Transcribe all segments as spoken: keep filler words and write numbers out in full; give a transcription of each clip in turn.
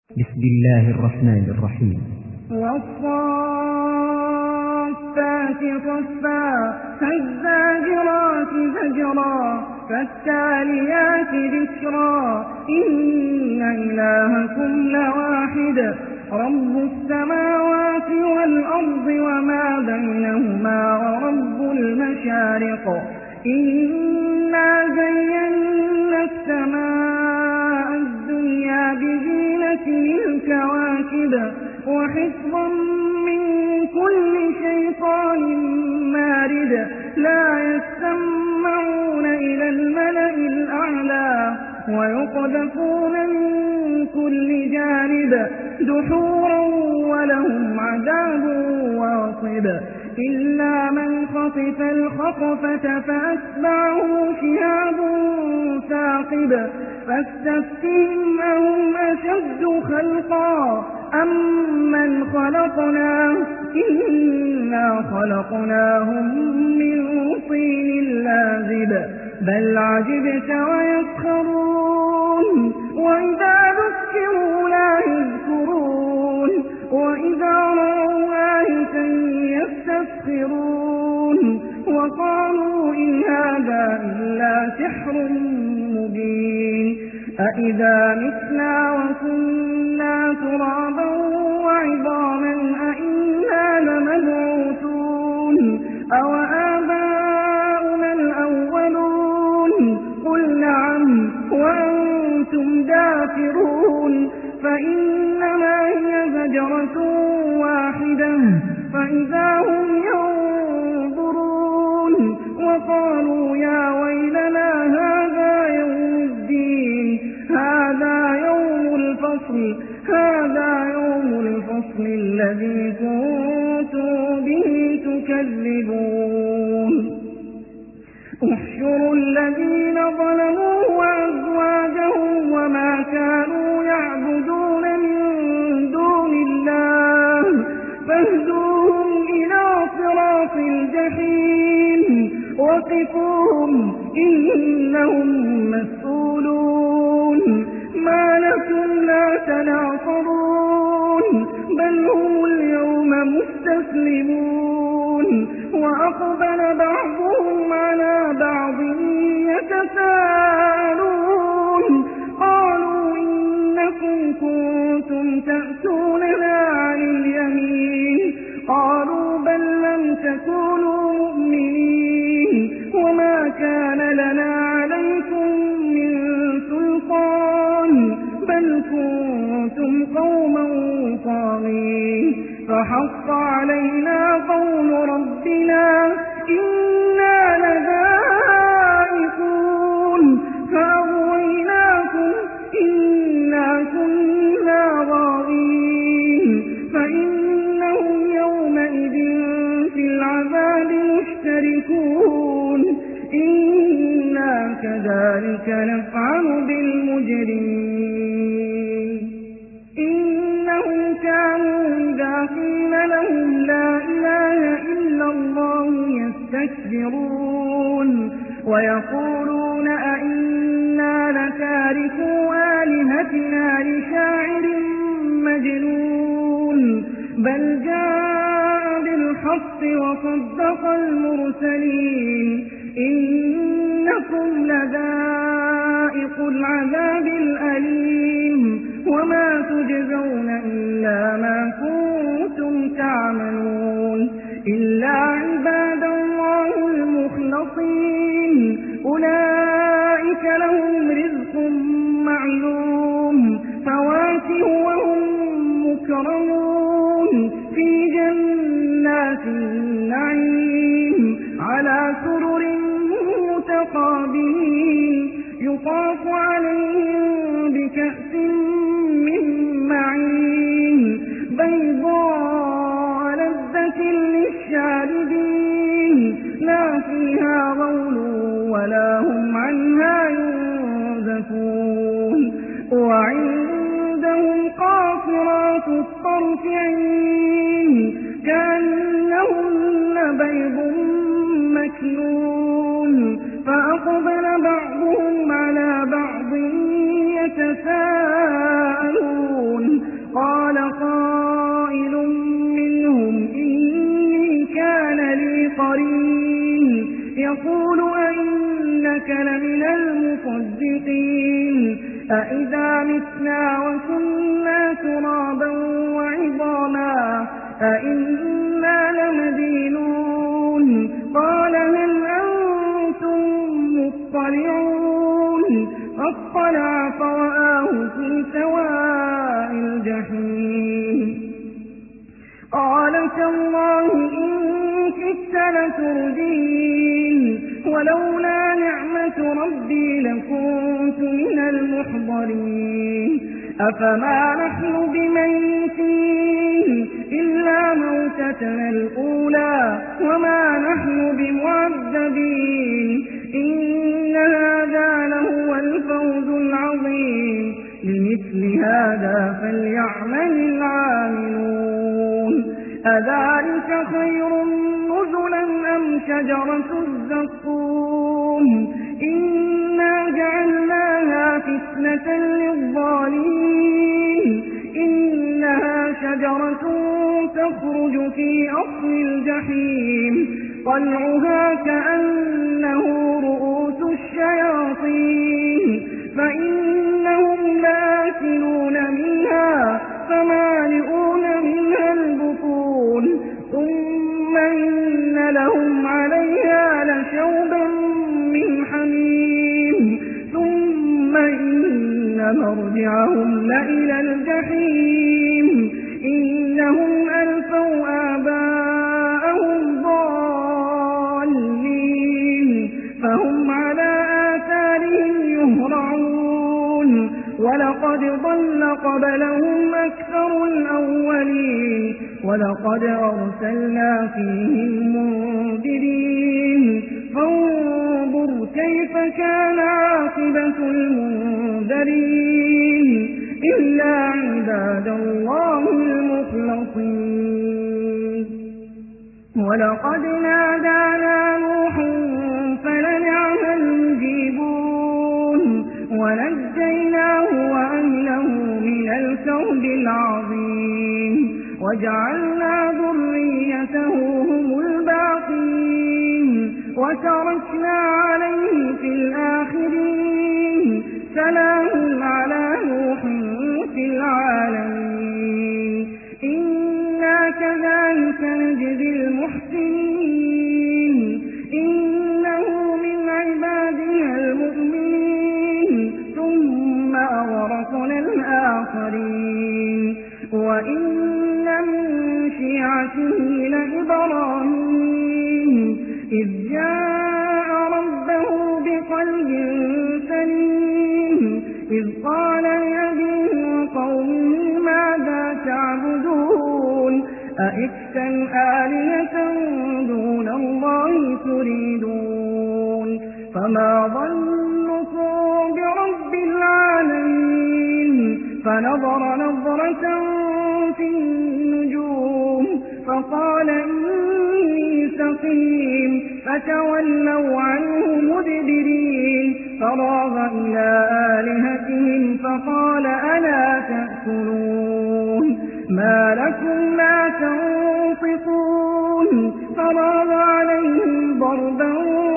بسم الله الرحمن الرحيم. والصافات صفا فالزاجرات زجرا فالتاليات ذكرا إن إلهكم لواحد رب السماوات والأرض وما بينهما ورب المشارق إنا زينا السماء الدنيا بزينة الكواكب وحفظا من كل شيطان مارد لا يسمعون إلى الملأ الأعلى ويقذفون من كل جانب دحورا ولهم عذاب واصب إلا من خطف الخطفة فأتبعه شهاب ثاقب فاستفتهم أهم أشد خلقا أم من خلقنا إنا خلقناهم من طين لازب بل عجبت ويسخرون وإذا ذكروا لا يذكرون وإذا رأوا آية يستسخرون وقالوا إن هذا إلا سحر مبين أإذا متنا وكنا ترابا وعظاما أإنا لمبعوثون أو آباؤنا الأولون قل نعم وأنتم دافرون فإنما هي زجرة واحدة فإذا هم ينظرون وقالوا يا ويلنا هذا يوم الدين هذا يوم الفصل هذا يوم الفصل الذي كنتم به تكذبون احشروا الذين ظلموا وأزواجهم وما كانوا يعبدون من دون الله فاهدوهم إلى صراط الجحيم وقفوهم إنهم مسؤولون ما لكم لا تناصرون بل هم اليوم مستسلمون وأقبل بعضهم على بعض يتساءلون قالوا إنكم كنتم تأتوننا عن اليمين قالوا بل لم تكونوا مؤمنين وما كان لنا عليكم من سلطان بل كنتم قوما طاغين فحق علينا قول ربنا إنا لذائقون فأغويناكم إنا كنا غاوين فإنهم يومئذ في العذاب مشتركون إنا كذلك نفعل بالمجرمين إنهم كانوا إذا قيل لهم لا إله إلا الله يستكبرون ويقولون أئنا لتاركو آلهتنا لشاعر مجنون بل جاء بالحق وصدق المرسلين إنكم لذائق العذاب الأليم وما تجزون إلا ما كنتم تعملون إلا عباد الله المخلصين أولئك لهم رزق معلوم فواكه وهم مكرمون في جنات النعيم على سرر متقابلين يطاف عليهم بكأس من معين بيضاء لذة للشاربين لا فيها غول ولا هم عنها ينزفون وعندهم قاصرات الطرف عين كأنهن بيض مكنون فأقبل بعضهم على بعض يتساءلون لمن المصدقين أإذا متنا وكنا ترابا وعظاما أإنا لمدينون قال هل أنتم مطلعون فاطلع فرآه في سواء الجحيم قال تالله إن كدت لتردين ولولا نعمة ربي لكنت من المحضرين أفما نحن بميتين إلا موتتنا الأولى وما نحن بمعذبين إن هذا لهو الفوز العظيم لمثل هذا فليعمل العاملون أذلك خير نزلا أم شجرة الزقوم إنا جعلناها فتنة للظالمين إنها شجرة تخرج في أصل الجحيم طلعها كأنه رؤوس الشياطين فإنهم لآكلون منها فمالئون منها البطون ثم إن لهم عليها لشوبا من حميم ثم إن مرجعهم لإلى الجحيم إنهم ألفوا آباءهم ضالين فهم على آثارهم يهرعون ولقد ضل قبلهم أكثر الأولين ولقد أرسلنا فيهم منذرين فانظر كيف كان عاقبة المنذرين إلا عباد الله المخلصين ولقد نادانا نوح فلنعم المجيبون ونجيناه وأهله من الكرب العظيم وجعلنا ذريته هم الباقين وتركنا عليه في الآخرين سلام على نوح في العالمين إنا كذلك نجزي المحسنين إنه من عبادنا المؤمنين ثم أغرقنا الآخرين وإن من شيعته لإبراهيم إذ جاء ربه بقلب سليم إذ قال لأبيه وقومه ماذا تعبدون أئفكا آلهة دون الله تريدون فما ظنكم برب العالمين فنظر نظرة في النجوم فقال إني سقيم فتولوا عنه مدبرين فراغ إلى آلهتهم فقال ألا تأكلون ما لكم لا تنطقون فراغ عليهم ضربا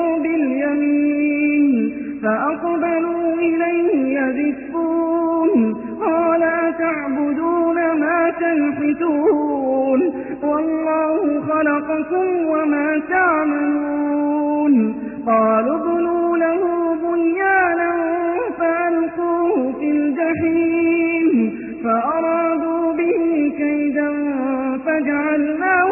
باليمين فأقبلوا إليه يزفون قال أتعبدون ما تنحتون والله خلقكم وما تعملون قالوا ابنوا له بنيانا فألقوه في الجحيم فأرادوا به كيدا فجعلناه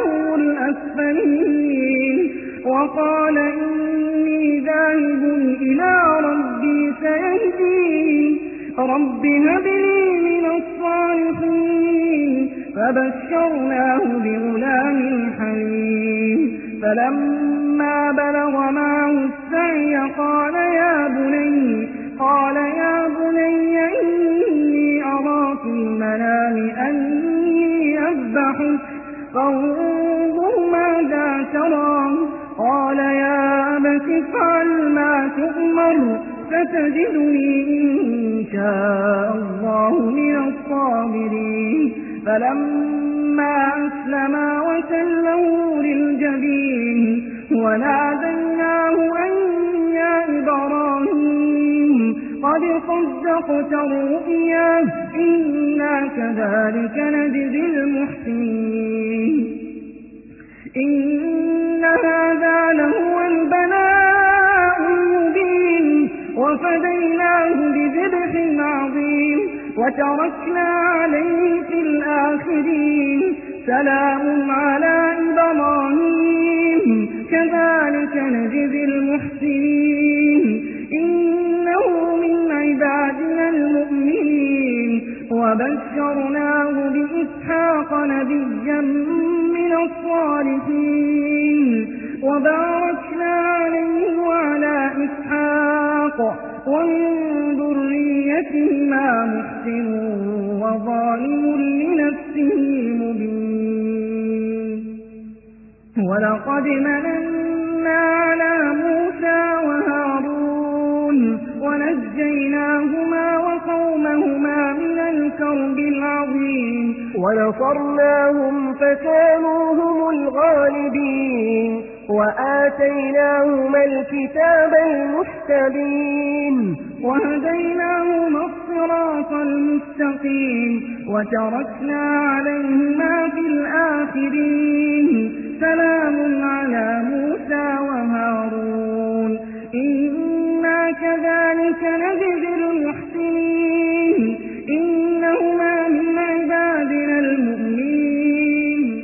الأسفلين وقال إني ذاهب إلى ربي سيهدين رب هب لي من الصالحين فبشرناه بغلام حليم فلما بلغ معه السعي قال يا بني قال يا بني إني أرى في المنام أني أذبحك فانظر ماذا ترى قال يا أبت افعل ما تؤمر ستجدني إن شاء الله من الصابرين فلما أسلما وتله للجبين وناديناه أن يا إبراهيم لقد صدقت الرؤيا إنا كذلك نجزي المحسنين إن هذا لهو البلاء المبين وفديناه بذبح عظيم وتركنا عليه في الآخرين سلام على إبراهيم كذلك نجزي المحسنين إنه من عبادنا المؤمنين وبشرناه بإسحاق نبيا من الصالحين وباركنا عليه وعلى إسحاق ومن ذريتهما محسن وظالم لنفسه مبين ولقد مننا على موسى وهارون ونجيناهما وقومهما من الكرب العظيم ونصرناهم فكانوا هم الغالبين وآتيناهما الكتاب المستبين وهديناهما الصراط المستقيم وتركنا عليهما في الآخرين سلام على موسى وهارون إنا كذلك نجزي المحسنين إنهما من عبادنا المؤمنين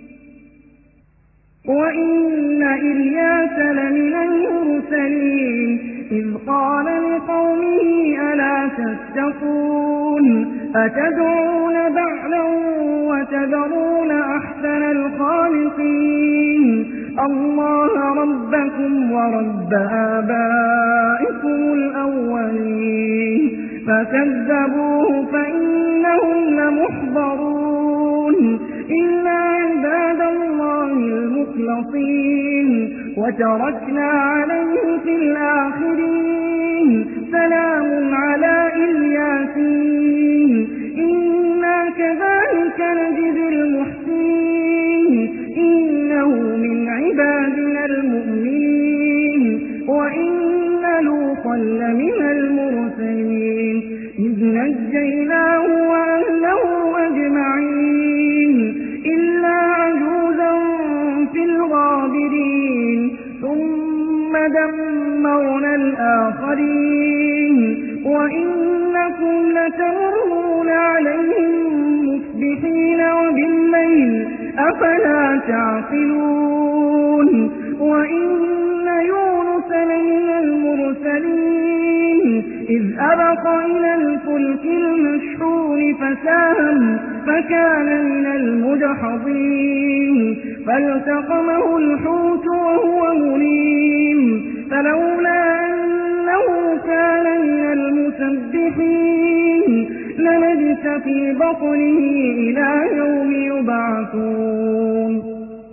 وإن إلياس لمن المرسلين إذ قال لقومه ألا تتقون أتدعون بعلا وتذرون أحسن الخالقين الله ربكم ورب آبائكم الأولين فكذبوه فإنهم لمحضرون إلا عباد الله المخلصين وتركنا عليه في الآخرين سلام على الياسين إنا كذلك نجزي المحسنين إنه من عبادنا المؤمنين وإن لوطا لمن المرسلين إذ نجيناه وأهله أجمعين إلا عجوزا في الغابرين ثم دمرنا الآخرين وإنكم لتمرون عليهم مصبحين وبالليل أفلا تعقلون وإن يونس لمن المرسلين إذ أبق إلى الفلك المشحون فساهم فكان من المدحضين فالتقمه الحوت وهو مليم فلولا أنه كان من المسبحين للبث في بطنه إلى يوم يبعثون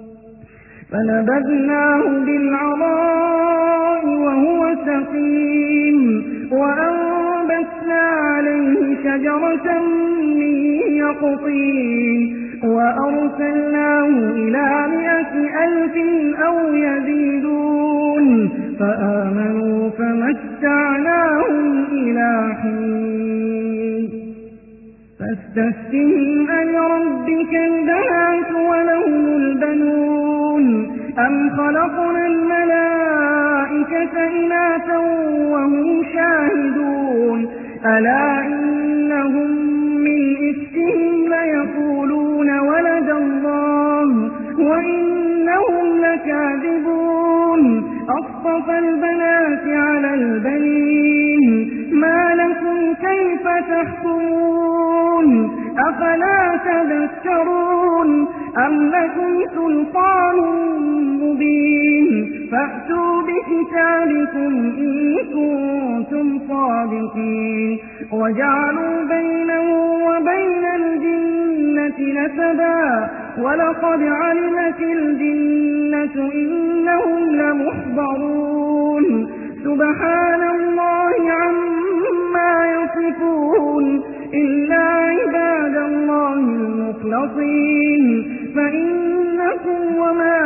فنبذناه بالعراء وهو سقيم وأنبتنا عليه شجرة من يقطين وأرسلناه إلى مئة ألف أو يزيدون فآمنوا فمتعناهم إلى حين فاستفتهم ألربك البنات ولهم البنون أم خلقنا الملائكة إناثا وهم شاهدون ألا إنهم من إفكهم ليقولون ولد الله وإنهم لكاذبون أصطفى البنات على البنين ما لكم كيف تحكمون أفلا تذكرون أم لكم سلطان مبين فأتوا بكتابكم إن كنتم صادقين وجعلوا بينه وبين الجنة نسبا ولقد علمت الجنة إنهم لمحضرون سبحان الله عما يصفون إلا عباد الله المخلصين فإنكم وما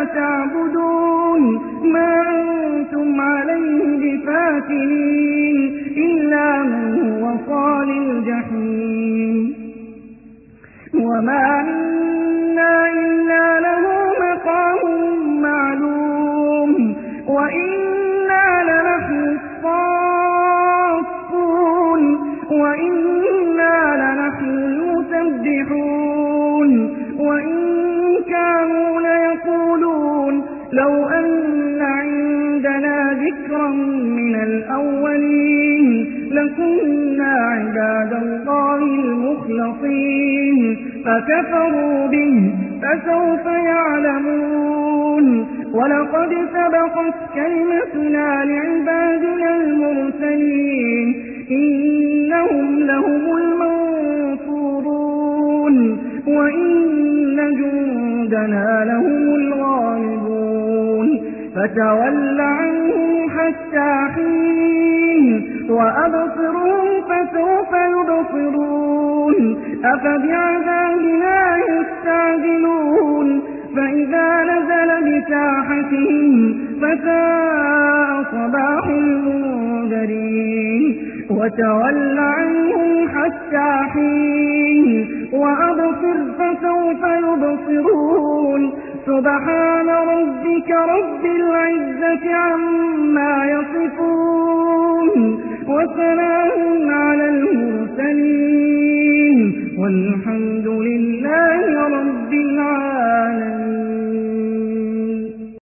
تعبدون ما أنتم عليه بفاتنين إلا من هو صال الجحيم وما منا إلا له مقام معلوم وإنا لنحن الصافون وإنا لنحن المسبحون وإن كانوا ليقولون لو أن عندنا ذكرا من الأولين لكنا عباد الله المخلصين فكفروا به فسوف يعلمون ولقد سبقت كلمتنا لعبادنا المرسلين إنهم لهم المنصورون وإن جندنا لهم الغالبون فتول عنهم حتى حين وأبصرهم فسوف يبصرون أفبعذابنا يستعجلون فإذا نزل بساحتهم فساء صباح المنذرين وتول عنهم حتى حين وأبصر فسوف يبصرون سبحان ربك رب العزة عما يصفون وسلام على المرسلين والحمد لله